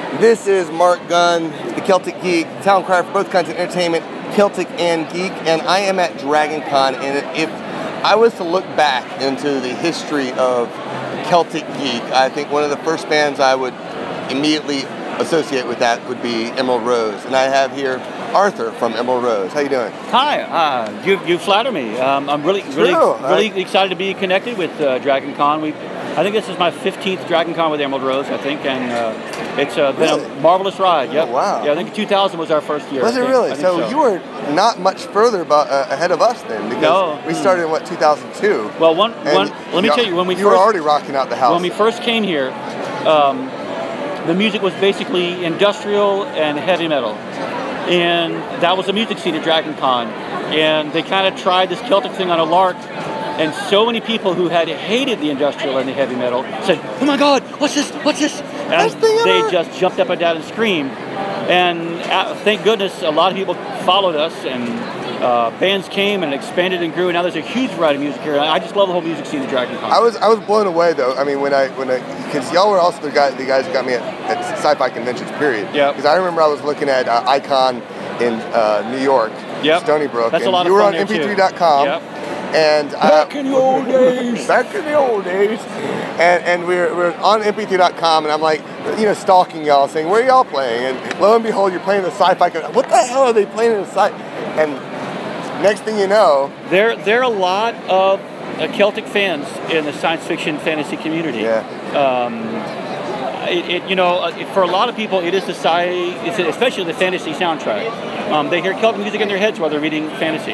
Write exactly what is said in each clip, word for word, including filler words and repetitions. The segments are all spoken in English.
This is Mark Gunn, the Celtic Geek, town crier for both kinds of entertainment, Celtic and geek, and I am at Dragon Con, and if I was to look back into the history of Celtic Geek, I think one of the first bands I would immediately associate with that would be Emerald Rose, and I have here Arthur from Emerald Rose. How you doing? Hi, uh, you you flatter me. Um, I'm really really True, really right? excited to be connected with uh, Dragon Con. We, I think this is my fifteenth Dragon Con with Emerald Rose, I think, and uh, it's uh, been Really? a marvelous ride. Yep. Oh, wow. Yeah, I think two thousand was our first year. Was I it think- really? I think So, you were not much further about, uh, ahead of us then, because No. we started in what, two thousand two? Well, one And one. Let me you- tell you, when we you first were already rocking out the house. when we first came here, um, the music was basically industrial and heavy metal. And that was the music scene at Dragon Con. And they kind of tried this Celtic thing on a lark. And so many people who had hated the industrial and the heavy metal said, "Oh my God, what's this? What's this?" And Best thing they ever. just jumped up and down and screamed. And uh, thank goodness a lot of people followed us, and uh, bands came and expanded and grew. And now there's a huge variety of music here. I just love the whole music scene at Dragon Con. I was I was blown away though. I mean, when I when I because y'all were also the guys the guys who got me at, at sci-fi conventions. Period. Yep. Because I remember I was looking at uh, Icon in uh, New York, Yep. Stony Brook, That's a and lot of you were fun on there, M P three too. dot com. Yep. And Back uh, in the old days. back in the old days, and and we were, we were on M P three dot com, and I'm like, you know, stalking y'all, saying, where are y'all playing? And lo and behold, you're playing the sci-fi. con- What the hell are they playing in the sci? And next thing you know, There, there are a lot of uh, Celtic fans in the science fiction fantasy community. Yeah. Um, it, it, you know, uh, for a lot of people, it is the sci, it's especially the fantasy soundtrack. Um, they hear Celtic music in their heads while they're reading fantasy.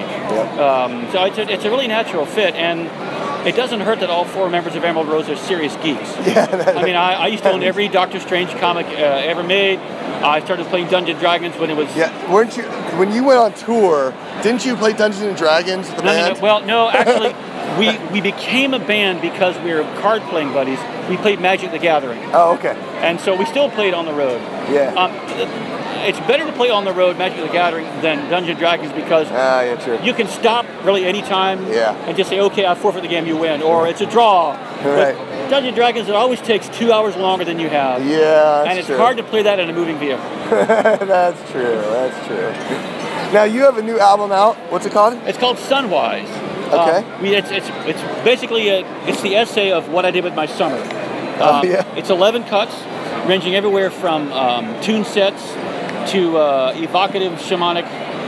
Um, so it's a, it's a really natural fit, and it doesn't hurt that all four members of Emerald Rose are serious geeks. yeah, I mean, I, I used to own every Doctor Strange comic uh, ever made. I started playing Dungeons and Dragons when it was. yeah. Weren't you when you went on tour? Didn't you play Dungeons and Dragons? The No, no, band? no. Well, no, actually, we, we became a band because we were card playing buddies. We played Magic the Gathering, Oh, okay. and so we still played on the road. Yeah. Um, it's better to play on the road Magic the Gathering than Dungeons and Dragons because Ah, yeah, true. you can stop really any time Yeah. and just say, okay, I forfeit the game, you win, or it's a draw. Right. But Dungeons and Dragons, it always takes two hours longer than you have. Yeah, that's and it's true. hard to play that in a moving vehicle. That's true. That's true. Now you have a new album out. What's it called? It's called Sunwise. Okay. Uh, we, it's, it's, it's basically a, it's the essay of what I did with my summer. Oh, Um, yeah. It's eleven cuts, ranging everywhere from um, tune sets to uh, evocative shamanic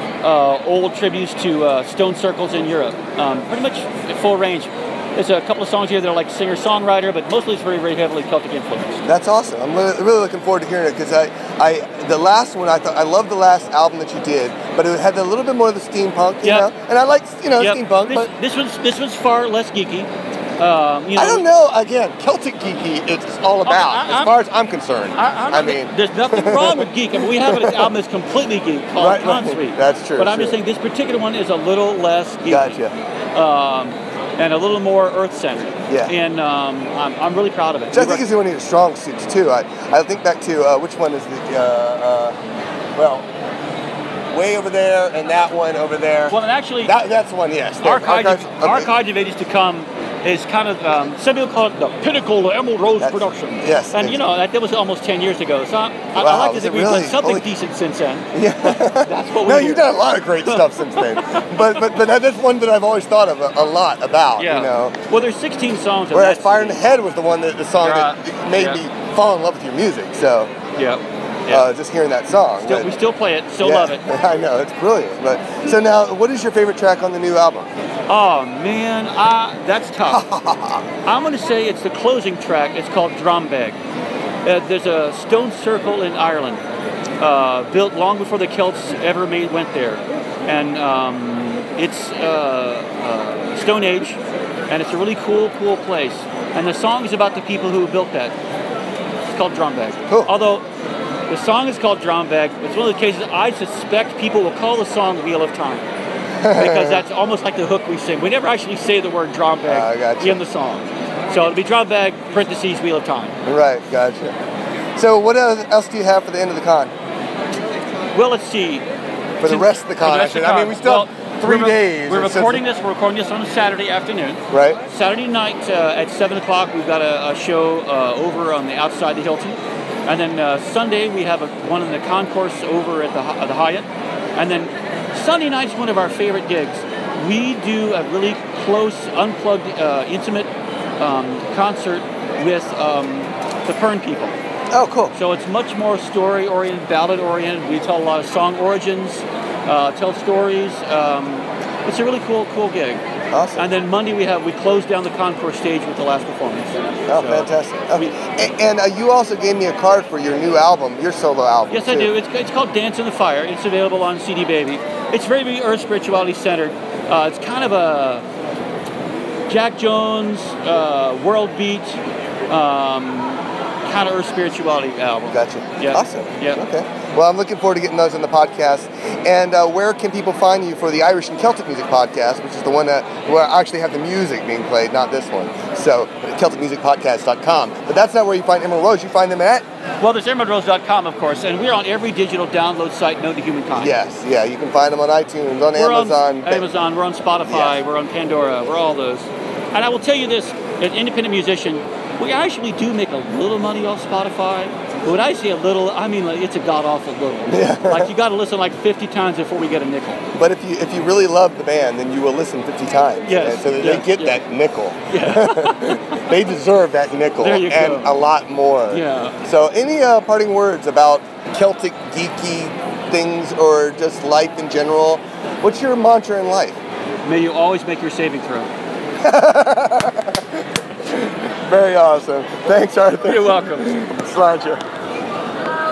uh, old tributes to uh, stone circles in Europe. Um, pretty much full range. There's a couple of songs here that are like singer-songwriter, but mostly it's very, very heavily Celtic influence. That's awesome. I'm really, really looking forward to hearing it because I, I, the last one I thought I loved the last album that you did, but it had a little bit more of the steampunk, you Yep. know. And I like, you know, Yep. steampunk, This, but this one's this one's far less geeky. Um, you know, I don't know. Again, Celtic geeky, it's all about, I- as I'm- far as I'm concerned. I, I I mean, there's nothing wrong with geek. I mean, we have an album that's completely geek called Right, right. Consuite. That's true, But I'm true. just saying this particular one is a little less geeky. Gotcha. Um, and a little more earth-centered. Yeah. And um, I'm, I'm really proud of it. So I think it's one of your strong suits too. I, I think back to uh, which one is the uh, uh, well, way over there and that one over there. Well, and actually, That, that's the one, yes. There. Archives, Archives- okay. Archives of Ages to Come is kind of, um, some people call it the pinnacle of Emerald Rose That's- production. yes, And, you yes. know, that, that was almost ten years ago. So I, I Wow, like to was think it we've really? done something Holy- decent since then. Yeah. That's what we No, do. you've done a lot of great stuff since then. But but but that's one that I've always thought of a, a lot about. Yeah. You know. Well, there's sixteen songs. on Whereas that Fire in the C D. Head was the one that the song Right. that made Yeah. me fall in love with your music. So Yeah. Yeah. uh, just hearing that song. Still, but- we still play it. Still yeah, love it. I know it's brilliant. But so now, what is your favorite track on the new album? Oh man, uh, that's tough. I'm going to say it's the closing track. It's called Drombeg. Uh, there's a stone circle in Ireland, uh, built long before the Celts ever made went there, and um, it's uh, uh, Stone Age, and it's a really cool, cool place. And the song is about the people who built that. It's called Drombeg. Cool. Although the song is called Drombeg, it's one of the cases I suspect people will call the song Wheel of Time. Because that's almost like the hook we sing. We never actually say the word drum bag Ah, gotcha. in the song. So it'll be drum bag, parentheses, Wheel of Time. Right, gotcha. So what else do you have for the end of the con? Well, let's see. For the To- rest of the for the con, rest of actually. the I mean, con. we still Well, have three we're re- days. We're since- recording this. We're recording this on a Saturday afternoon. Right. Saturday night uh, at seven o'clock, we've got a, a show uh, over on the outside the Hilton. And then uh, Sunday we have a, one in the concourse over at the Hy- the Hyatt. And then Sunday night's one of our favorite gigs. We do a really close, unplugged, uh, intimate um, concert with um, the Pern people. Oh, cool. So it's much more story-oriented, ballad-oriented. We tell a lot of song origins, uh, tell stories. Um, it's a really cool, cool gig. Awesome. And then Monday we have we close down the concourse stage with the last performance. Oh, So fantastic. Oh, we- and and uh, you also gave me a card for your new album, your solo album. Yes, I too. do. It's, it's called Dance in the Fire. It's available on C D Baby. It's very, very earth spirituality centered. Uh, it's kind of a Jack Jones, uh, world beat, um, kind of earth spirituality album. Gotcha. Yeah. Awesome. Yeah. Okay. Well, I'm looking forward to getting those on the podcast. And uh, where can people find you for the Irish and Celtic Music podcast, which is the one that where I actually have the music being played, not this one. So, celtic music podcast dot com. But that's not where you find Emerald Rose. You find them at? Well, there's emerald rose dot com, of course, and we're on every digital download site known to humankind. Yes. Yeah. You can find them on iTunes, on We're Amazon. on Amazon, we're on Spotify, Yes. we're on Pandora, we're all those. And I will tell you this, as an independent musician, we actually do make a little money off Spotify. But when I say a little, I mean like it's a god-awful little. Yeah. Like you got to listen like fifty times before we get a nickel. But if you if you really love the band, then you will listen fifty times. Yes, And so that yes, they get yes. that nickel. Yeah. They deserve that nickel There you and go. a lot more. Yeah. So any uh, parting words about Celtic geeky things or just life in general? What's your mantra in life? May you always make your saving throw. Very awesome. Thanks, Arthur. You're welcome. Sláinte.